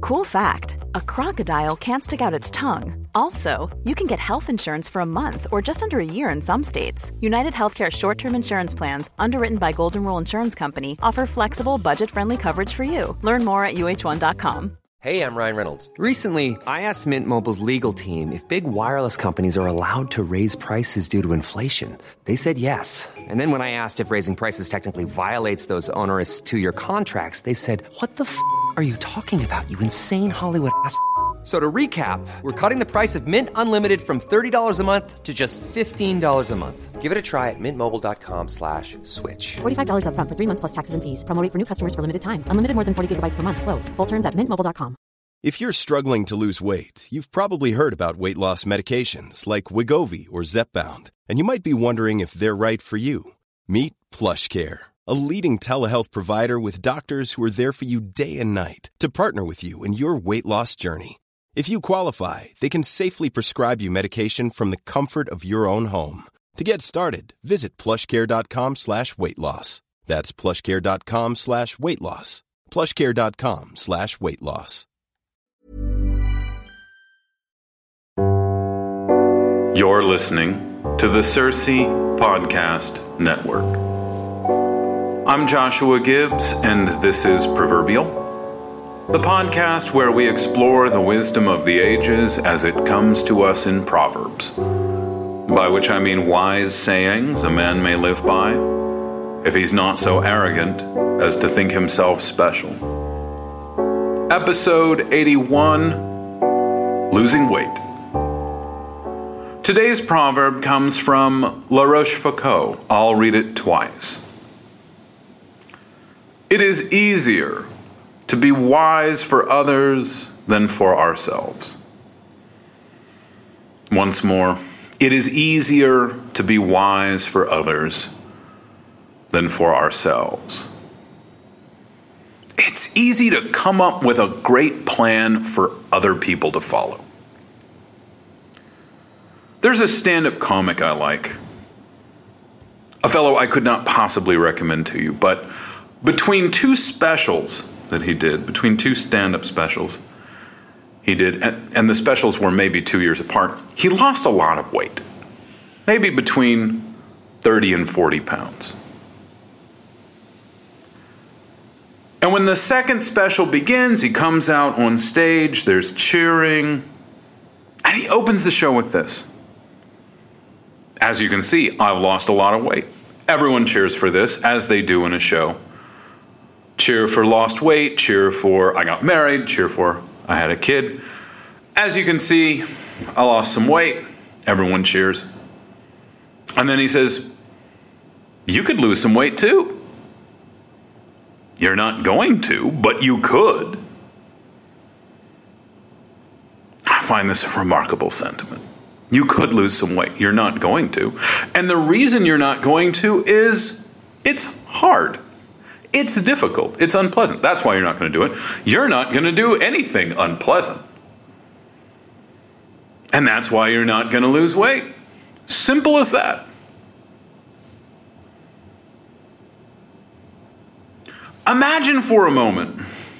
Cool fact, a crocodile can't stick out its tongue. Also, you can get health insurance for a month or just under a year in some states. United Healthcare short-term insurance plans, underwritten by Golden Rule Insurance Company, offer flexible, budget-friendly coverage for you. Learn more at uh1.com. Hey, I'm Ryan Reynolds. Recently, I asked Mint Mobile's legal team if big wireless companies are allowed to raise prices due to inflation. They said yes. And then when I asked if raising prices technically violates those onerous two-year contracts, they said, "What the f*** are you talking about, you insane Hollywood ass?" So to recap, we're cutting the price of Mint Unlimited from $30 a month to just $15 a month. Give it a try at mintmobile.com/switch. $45 up front for 3 months plus taxes and fees. Promo rate for new customers for limited time. Unlimited more than 40 gigabytes per month. Slows full terms at mintmobile.com. If you're struggling to lose weight, you've probably heard about weight loss medications like Wegovy or Zepbound, and you might be wondering if they're right for you. Meet PlushCare, a leading telehealth provider with doctors who are there for you day and night to partner with you in your weight loss journey. If you qualify, they can safely prescribe you medication from the comfort of your own home. To get started, visit plushcare.com/weightloss. That's plushcare.com/weightloss. plushcare.com/weightloss. You're listening to the Cersei Podcast Network. I'm Joshua Gibbs, and this is Proverbial, the podcast where we explore the wisdom of the ages as it comes to us in Proverbs, by which I mean wise sayings a man may live by, if he's not so arrogant as to think himself special. Episode 81, Losing Weight. Today's proverb comes from La Rochefoucauld. I'll read it twice. It is easier to be wise for others than for ourselves. Once more, it is easier to be wise for others than for ourselves. It's easy to come up with a great plan for other people to follow. There's a stand-up comic I like, a fellow I could not possibly recommend to you, but between two specials that he did, between two stand-up specials he did, and the specials were maybe 2 years apart, he lost a lot of weight, maybe between 30 and 40 pounds. And when the second special begins, he comes out on stage, there's cheering, and he opens the show with this. As you can see, I've lost a lot of weight. Everyone cheers for this, as they do in a show. Cheer for lost weight, cheer for I got married, cheer for I had a kid. As you can see, I lost some weight. Everyone cheers. And then he says, you could lose some weight too. You're not going to, but you could. I find this a remarkable sentiment. You could lose some weight. You're not going to. And the reason you're not going to is it's hard. It's difficult. It's unpleasant. That's why you're not going to do it. You're not going to do anything unpleasant. And that's why you're not going to lose weight. Simple as that. Imagine for a moment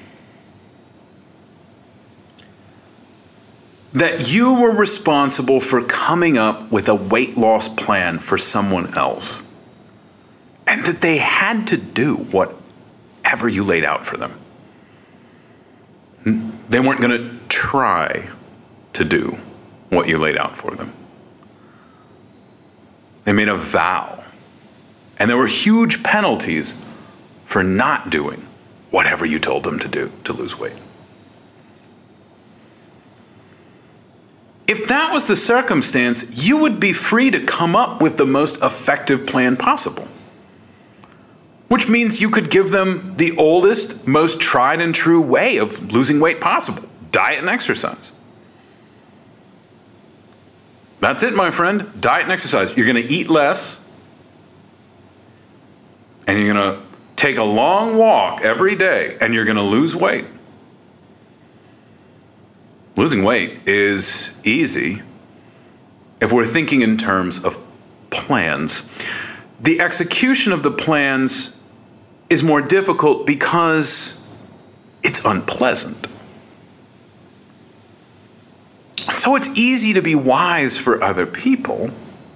that you were responsible for coming up with a weight loss plan for someone else, and that they had to do whatever you laid out for them. They weren't going to try to do what you laid out for them. They made a vow, and there were huge penalties for not doing whatever you told them to do to lose weight. If that was the circumstance, you would be free to come up with the most effective plan possible. Which means you could give them the oldest, most tried and true way of losing weight possible: diet and exercise. That's it, my friend. Diet and exercise. You're going to eat less, and you're going to take a long walk every day, and you're going to lose weight. Losing weight is easy if we're thinking in terms of plans. The execution of the plans is more difficult because it's unpleasant. So it's easy to be wise for other people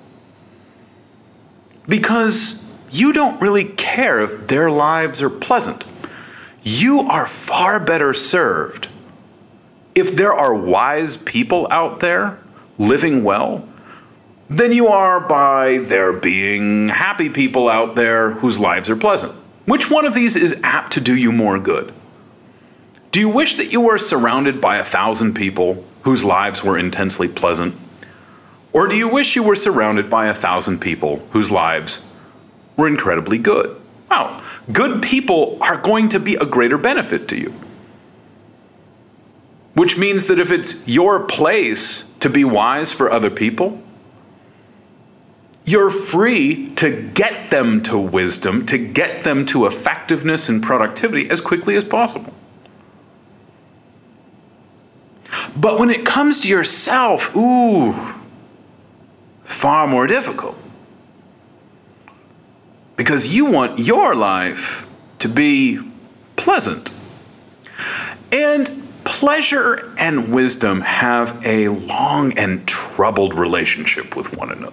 because you don't really care if their lives are pleasant. You are far better served if there are wise people out there living well than you are by there being happy people out there whose lives are pleasant. Which one of these is apt to do you more good? Do you wish that you were surrounded by 1,000 people whose lives were intensely pleasant? Or do you wish you were surrounded by 1,000 people whose lives were incredibly good? Well, good people are going to be a greater benefit to you. Which means that if it's your place to be wise for other people, you're free to get them to wisdom, to get them to effectiveness and productivity as quickly as possible. But when it comes to yourself, far more difficult. Because you want your life to be pleasant. And pleasure and wisdom have a long and troubled relationship with one another.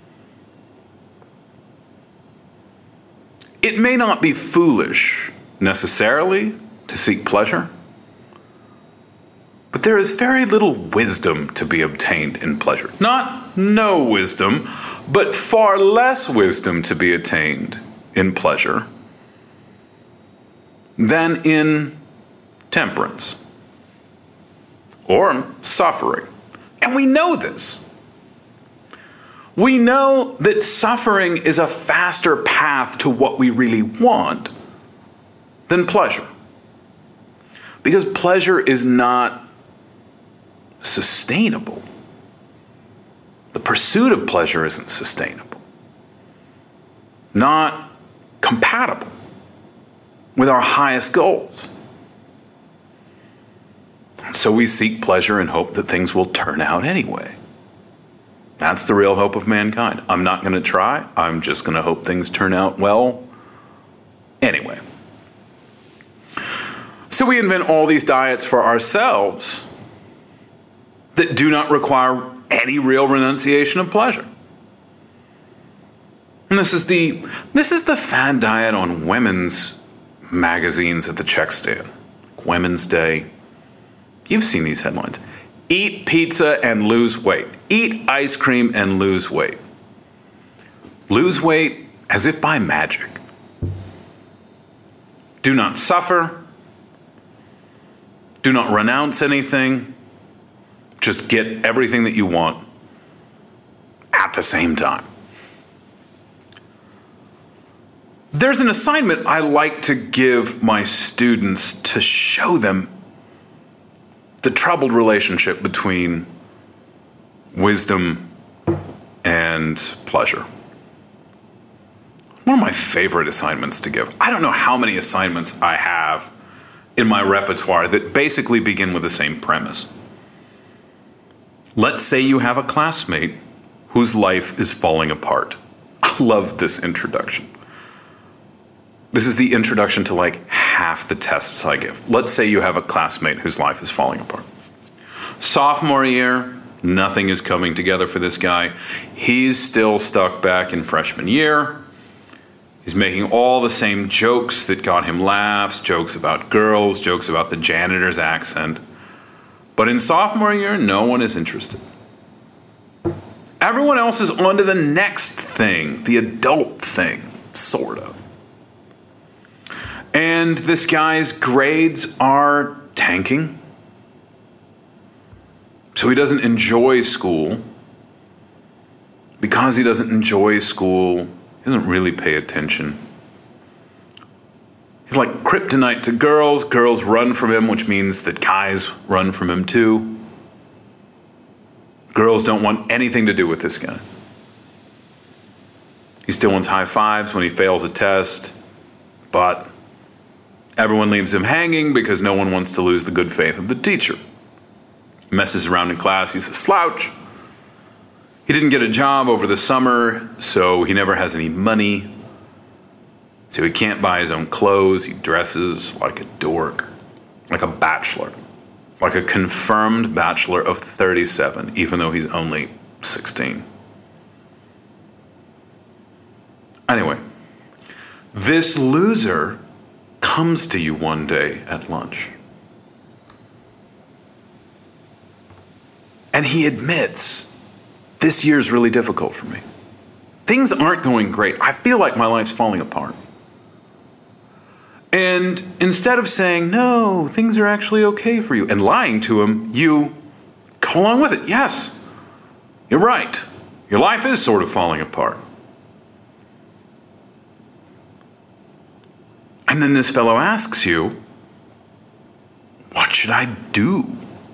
It may not be foolish necessarily to seek pleasure, but there is very little wisdom to be obtained in pleasure. Not no wisdom, but far less wisdom to be attained in pleasure than in temperance or suffering. And we know this. We know that suffering is a faster path to what we really want than pleasure. Because pleasure is not sustainable. The pursuit of pleasure isn't sustainable. Not compatible with our highest goals. So we seek pleasure and hope that things will turn out anyway. That's the real hope of mankind. I'm not going to try. I'm just going to hope things turn out well anyway. So we invent all these diets for ourselves that do not require any real renunciation of pleasure. And this is the fad diet on women's magazines at the check stand. Women's Day. You've seen these headlines. Eat pizza and lose weight. Eat ice cream and lose weight. Lose weight as if by magic. Do not suffer. Do not renounce anything. Just get everything that you want at the same time. There's an assignment I like to give my students to show them the troubled relationship between wisdom and pleasure. One of my favorite assignments to give. I don't know how many assignments I have in my repertoire that basically begin with the same premise. Let's say you have a classmate whose life is falling apart. I love this introduction. This is the introduction to like half the tests I give. Let's say you have a classmate whose life is falling apart. Sophomore year, nothing is coming together for this guy. He's still stuck back in freshman year. He's making all the same jokes that got him laughs, jokes about girls, jokes about the janitor's accent. But in sophomore year, no one is interested. Everyone else is on to the next thing, the adult thing, sort of. And this guy's grades are tanking. So he doesn't enjoy school. Because he doesn't enjoy school, he doesn't really pay attention. He's like kryptonite to girls. Girls run from him, which means that guys run from him too. Girls don't want anything to do with this guy. He still wants high fives when he fails a test, but everyone leaves him hanging because no one wants to lose the good faith of the teacher. Messes around in class, he's a slouch. He didn't get a job over the summer, so he never has any money. So he can't buy his own clothes. He dresses like a dork, like a bachelor. like a confirmed bachelor of 37, even though he's only 16. Anyway, this loser comes to you one day at lunch. And he admits, this year's really difficult for me. Things aren't going great. I feel like my life's falling apart. And instead of saying, no, things are actually okay for you, and lying to him, you go along with it. Yes, you're right. Your life is sort of falling apart. And then this fellow asks you, what should I do?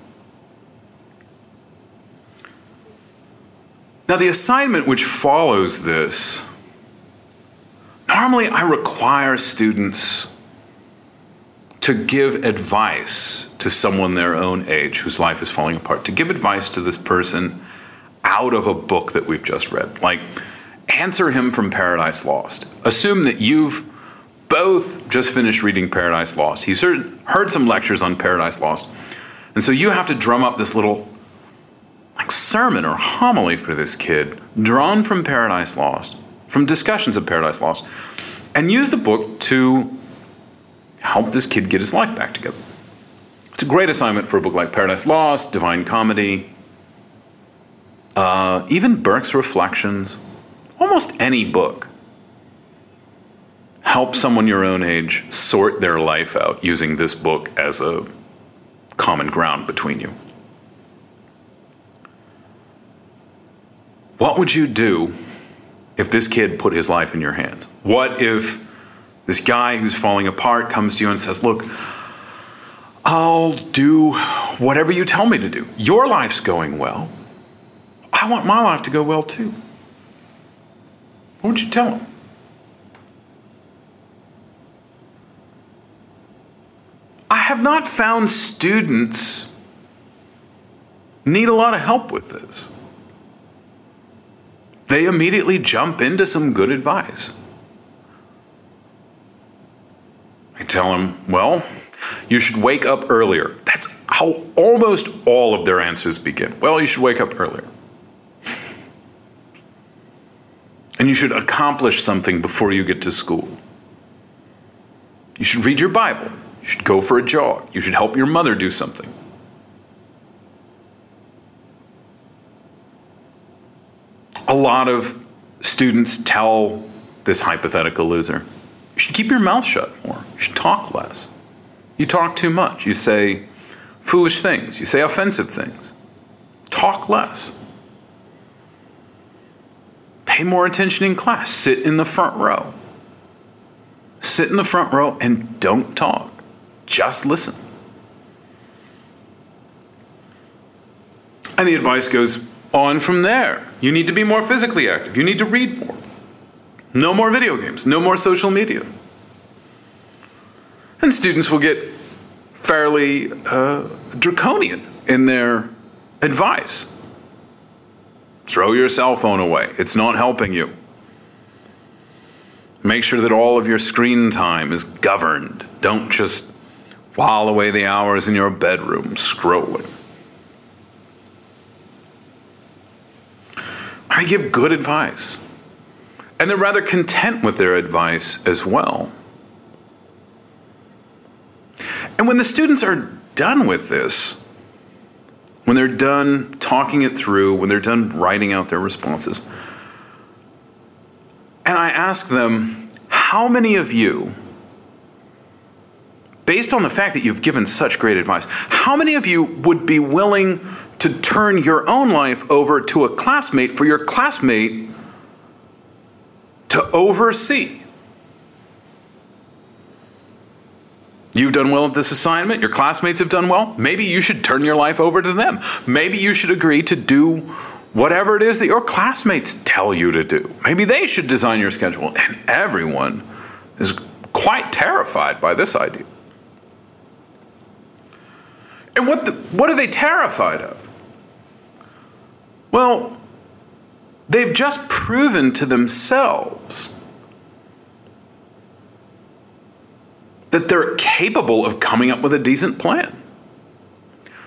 Now, the assignment which follows this, normally I require students to give advice to someone their own age whose life is falling apart, to give advice to this person out of a book that we've just read. Like, answer him from Paradise Lost. Assume that you've both just finished reading Paradise Lost. He's heard some lectures on Paradise Lost. And so you have to drum up this little sermon or homily for this kid, drawn from Paradise Lost, from discussions of Paradise Lost, and use the book to help this kid get his life back together. It's a great assignment for a book like Paradise Lost, Divine Comedy, even Burke's Reflections. Almost any book. Help someone your own age sort their life out using this book as a common ground between you. What would you do if this kid put his life in your hands? What if this guy who's falling apart comes to you and says, look, I'll do whatever you tell me to do. Your life's going well. I want my life to go well too. What would you tell him? I have not found students need a lot of help with this. They immediately jump into some good advice. I tell them, well, you should wake up earlier. That's how almost all of their answers begin. Well, you should wake up earlier. And you should accomplish something before you get to school. You should read your Bible. You should go for a jog. You should help your mother do something. A lot of students tell this hypothetical loser, you should keep your mouth shut more. You should talk less. You talk too much. You say foolish things. You say offensive things. Talk less. Pay more attention in class. Sit in the front row. Sit in the front row and don't talk. Just listen. And the advice goes on from there. You need to be more physically active. You need to read more. No more video games. No more social media. And students will get fairly draconian in their advice. Throw your cell phone away. It's not helping you. Make sure that all of your screen time is governed. Don't just while away the hours in your bedroom scrolling. I give good advice. And they're rather content with their advice as well. And when the students are done with this, when they're done talking it through, when they're done writing out their responses, and I ask them, how many of you, based on the fact that you've given such great advice, how many of you would be willing to turn your own life over to a classmate for your classmate to oversee? You've done well at this assignment. Your classmates have done well. Maybe you should turn your life over to them. Maybe you should agree to do whatever it is that your classmates tell you to do. Maybe they should design your schedule. And everyone is quite terrified by this idea. And what are they terrified of? Well, they've just proven to themselves that they're capable of coming up with a decent plan.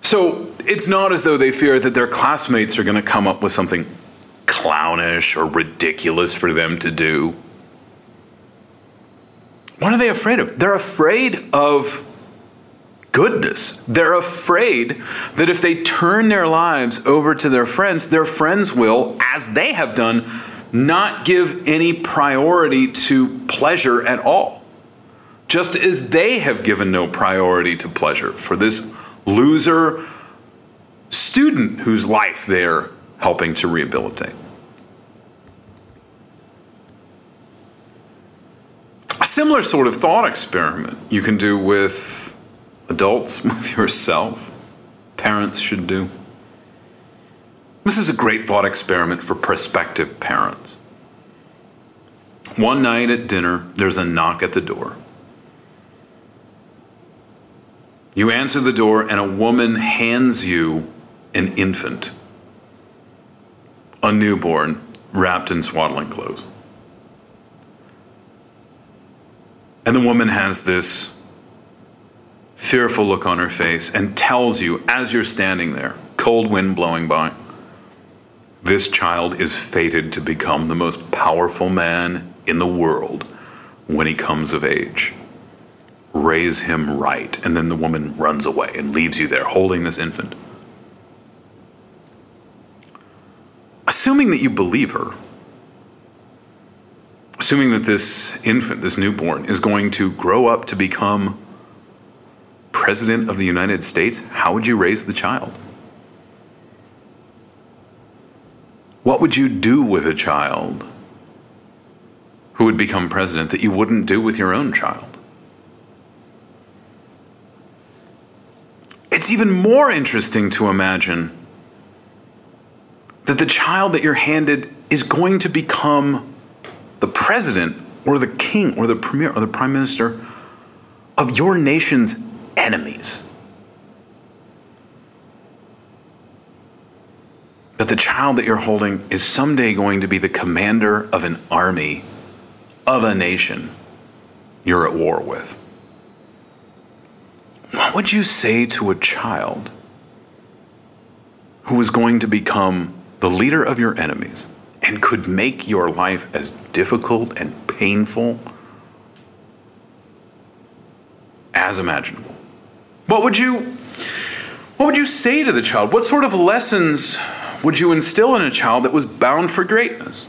So it's not as though they fear that their classmates are going to come up with something clownish or ridiculous for them to do. What are they afraid of? They're afraid of goodness. They're afraid that if they turn their lives over to their friends will, as they have done, not give any priority to pleasure at all. Just as they have given no priority to pleasure for this loser student whose life they're helping to rehabilitate. A similar sort of thought experiment you can do with adults, with yourself. Parents should do. This is a great thought experiment for prospective parents. One night at dinner, there's a knock at the door. You answer the door, and a woman hands you an infant, a newborn, wrapped in swaddling clothes. And the woman has this fearful look on her face and tells you, as you're standing there, cold wind blowing by, this child is fated to become the most powerful man in the world when he comes of age. Raise him right. And then the woman runs away and leaves you there holding this infant. Assuming that you believe her, assuming that this infant, this newborn, is going to grow up to become President of the United States, how would you raise the child? What would you do with a child who would become president that you wouldn't do with your own child? It's even more interesting to imagine that the child that you're handed is going to become the president or the king or the premier or the prime minister of your nation's enemies. That the child that you're holding is someday going to be the commander of an army of a nation you're at war with. What would you say to a child who is going to become the leader of your enemies and could make your life as difficult and painful as imaginable? What would you say to the child? What sort of lessons would you instill in a child that was bound for greatness?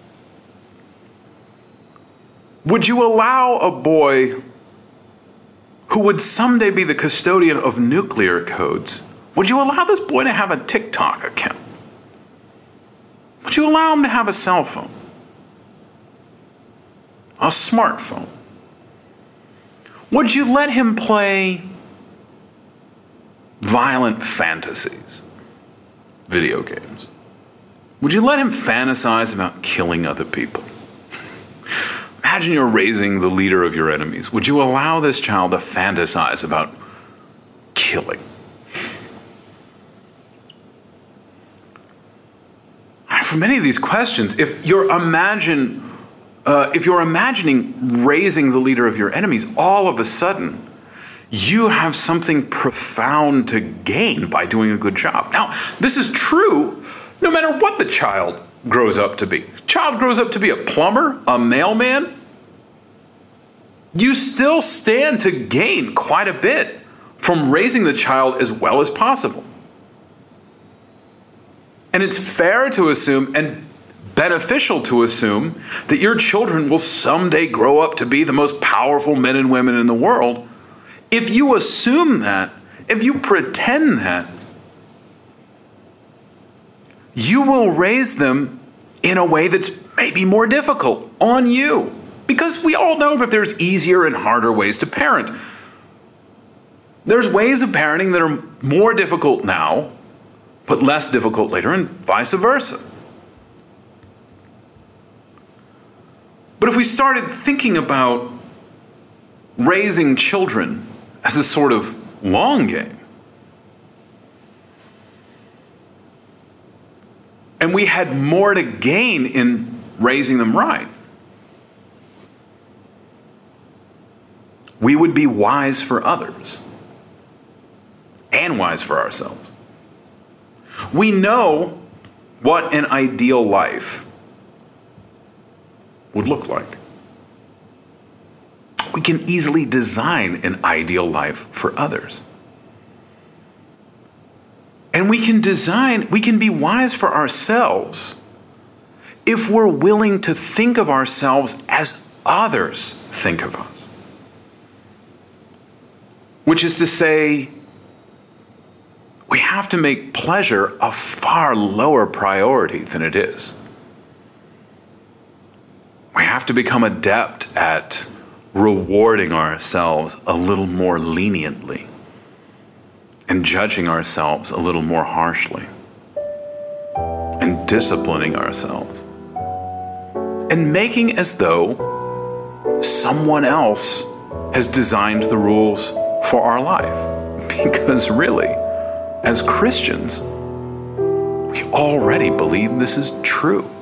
Would you allow a boy who would someday be the custodian of nuclear codes, would you allow this boy to have a TikTok account? Would you allow him to have a cell phone? A smartphone? Would you let him play violent fantasies, video games? Would you let him fantasize about killing other people? Imagine you're raising the leader of your enemies. Would you allow this child to fantasize about killing? For many of these questions, if you're imagining raising the leader of your enemies, all of a sudden, you have something profound to gain by doing a good job. Now, this is true no matter what the child grows up to be. Child grows up to be a plumber, a mailman, you still stand to gain quite a bit from raising the child as well as possible. And it's fair to assume and beneficial to assume that your children will someday grow up to be the most powerful men and women in the world. If you assume that, if you pretend that, you will raise them in a way that's maybe more difficult on you. Because we all know that there's easier and harder ways to parent. There's ways of parenting that are more difficult now, but less difficult later, and vice versa. But if we started thinking about raising children as a sort of long game, and we had more to gain in raising them right, we would be wise for others and wise for ourselves. We know what an ideal life would look like. We can easily design an ideal life for others. And we can be wise for ourselves if we're willing to think of ourselves as others think of us. Which is to say, we have to make pleasure a far lower priority than it is. We have to become adept at rewarding ourselves a little more leniently and judging ourselves a little more harshly and disciplining ourselves and making as though someone else has designed the rules for our life. Because really, as Christians, we already believe this is true.